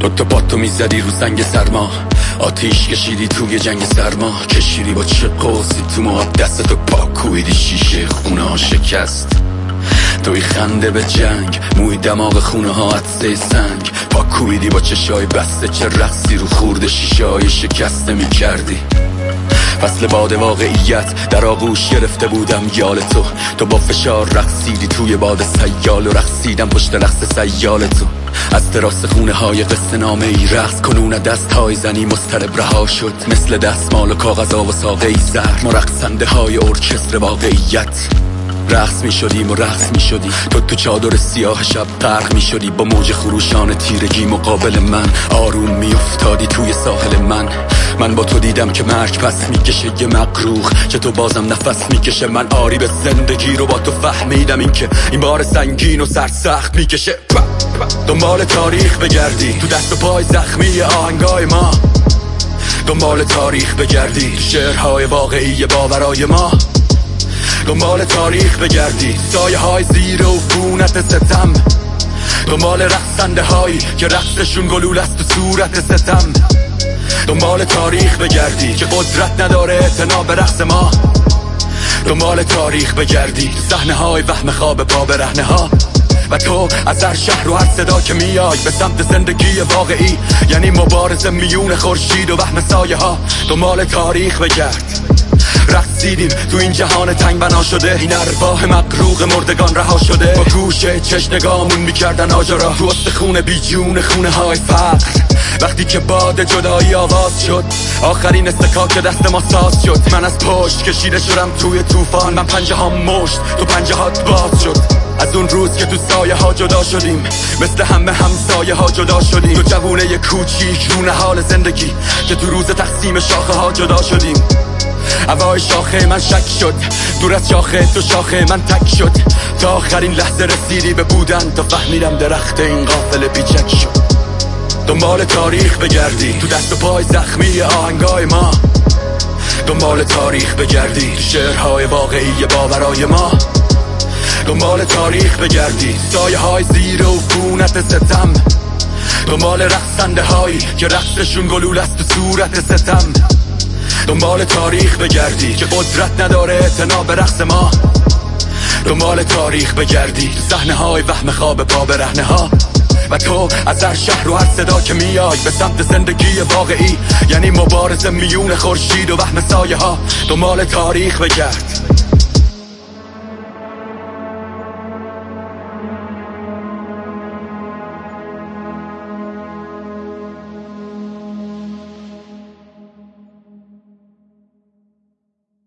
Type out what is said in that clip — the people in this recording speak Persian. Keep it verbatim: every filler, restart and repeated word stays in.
خودتو پاتو میزدی رو سنگ سرما، آتیش کشیدی توی جنگ سرما، کشیدی با چه قوسی تو موهات، دستتو پاکویدی شیشه خونه ها شکست. توی خنده به جنگ، موی دماغ خونه ها عطسه سنگ، پاکویدی با چشای بسته، چه رقصی رو خورده شیشه های شکسته می کردی. فصل باد واقعیت در آغوش گرفته بودم یال تو، تو با فشار رقصیدی توی باد سیال و رقصیدم پشت رقص سیال تو. از تراس خونه های قصه نامه ای رقص کنون دست های زنی مضطرب رها شد، مثل دستمال و کاغذا و ساقه ای زهر ما رقصنده های ارکستر واقعیت. رقص می شدیم و رقص می شدی تو تو چادر سیاه شب غرق می شدی، با موج خروشان تیرگی مقابل من آروم می افتادی توی ساحل من. من با تو دیدم که مرگ پس می کشه یه مقروخ، که تو بازم نفس می کشه. من آری به زندگی رو با تو فهمیدم، این که این بار سنگین و سرسخت می کشه. دنبال تاریخ بگردی تو دست و پای زخمی آهنگای ما، دنبال تاریخ بگردی تو شعرهای واقعی باورای ما، دنبال تاریخ بگردی سایه های زیر و فونت ستم، دنبال رقصنده هایی که رقصشون گلول است تو صورت ستم، دنبال تاریخ بگردی که قدرت نداره اعتنا به رقص ما، دنبال تاریخ بگردی صحنه های وهم خواب پا برهنه ها. و تو از هر شهر و هر صدا که میای به سمت زندگی واقعی، یعنی مبارزه میون خورشید و وهم سایه ها. دنبال تاریخ بگرد، رقصیدیم تو این جهان تنگ بنا شده، این ارواح مقروق مردگان رها شده. با گوشه چش نگامون میکردن آجرا تو استخونه بی جون خونه های فقر. وقتی که باد جدایی آواز شد، آخرین استکاک دست ما ساز شد. من از پشت کشیده شدم توی طوفان، من پنجه ها مشت تو پنجه هات باز شد. از اون روز که تو سایه ها جدا شدیم، مثل همه همسایه ها جدا شدیم. تو جوونه ی کوچیک رونه حال زندگی که تو روز تقسیم شاخه ها جدا شدیم. هوای شاخه من شک شد، دور از شاخه تو شاخه من تک شد. تا آخرین لحظه رسیدی به بودن، تا فهمیدم درخت این قافله بیچک شد. دنبال تاریخ بگردی تو دست و پای زخمی آهنگای ما، دنبال تاریخ بگردی تو شعرهای واقعی باورای ما، دنبال تاریخ بگردی سایه های زیر و فونت ستم، دنبال رقصنده هایی که رقصشون گلول است تو صورت ستم، دنبال تاریخ بگردی که قدرت نداره اعتنا به رقص ما، دنبال تاریخ بگردی صحنه های وهم خواب پا برهنه ها. و تو از هر شهر و هر صدا که میای به سمت زندگی واقعی، یعنی مبارزه میون خورشید و وهم سایه ها. دنبال تاریخ بگرد.